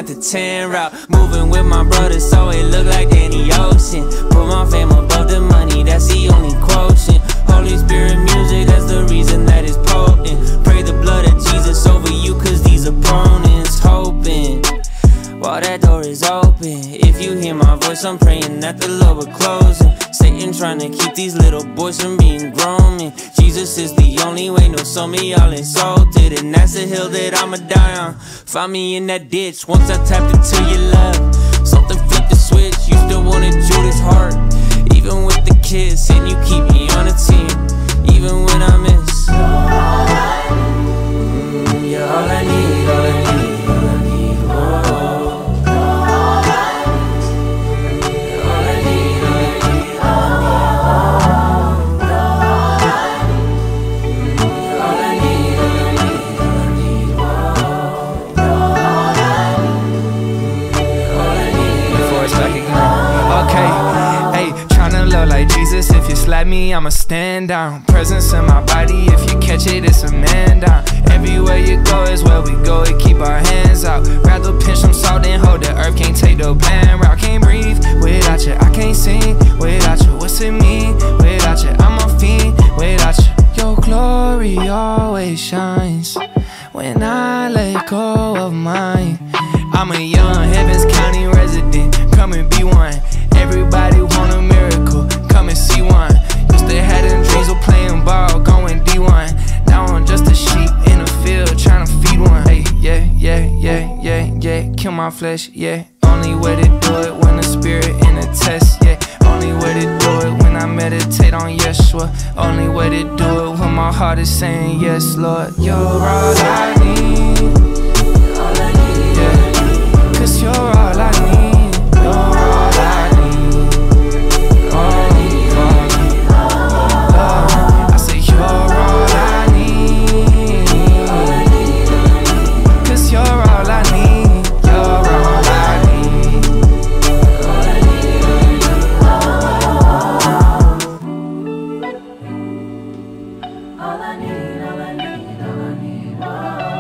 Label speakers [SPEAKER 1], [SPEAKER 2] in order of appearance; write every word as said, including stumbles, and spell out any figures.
[SPEAKER 1] at the ten route. Moving with my brother, so it look like Danny Ocean. Put my fame above the money, that's the only quotient. Holy Spirit music, that's the reason that it's potent. Pray the blood of Jesus over you, cause these opponents hoping while that door is open. If you hear my voice, I'm praying that the Lord will close it. Satan trying to keep these little boys from being grown, man. Jesus is the only way, no, so me all insulted. And that's the hill that I'ma die on. Find me in that ditch, once I tapped into your love. Something flipped the switch, you still wanted Judas' heart. Even with the kiss, and you keep me on a team. Even when I miss, mm, you're all I need, all I need, all I need, oh.
[SPEAKER 2] Like Jesus, if you slap me, I'ma stand down. Presence in my body, if you catch it, it's a man down. Everywhere you go is where we go, and keep our hands out. Rather pinch some salt than hold the earth, can't take the bland route. Can't breathe without you, I can't sing without you. What's it mean without you? I'm a fiend without you. Your glory always shines when I let go of mine. I'm a young Heavens County resident, come and be one. Everybody want a miracle, come and see one. Used to have them dreams of playing ball, going D one. Now I'm just a sheep in the field, trying to feed one. Hey, yeah, yeah, yeah, yeah, yeah, kill my flesh, yeah. Only way to do it when the spirit in a test, yeah. Only way to do it when I meditate on Yeshua. Only way to do it when my heart is saying yes, Lord. You're all I need, all I need, yeah. Cause you're all I need, you're all I need.
[SPEAKER 1] All I need, all I need, all I need, oh.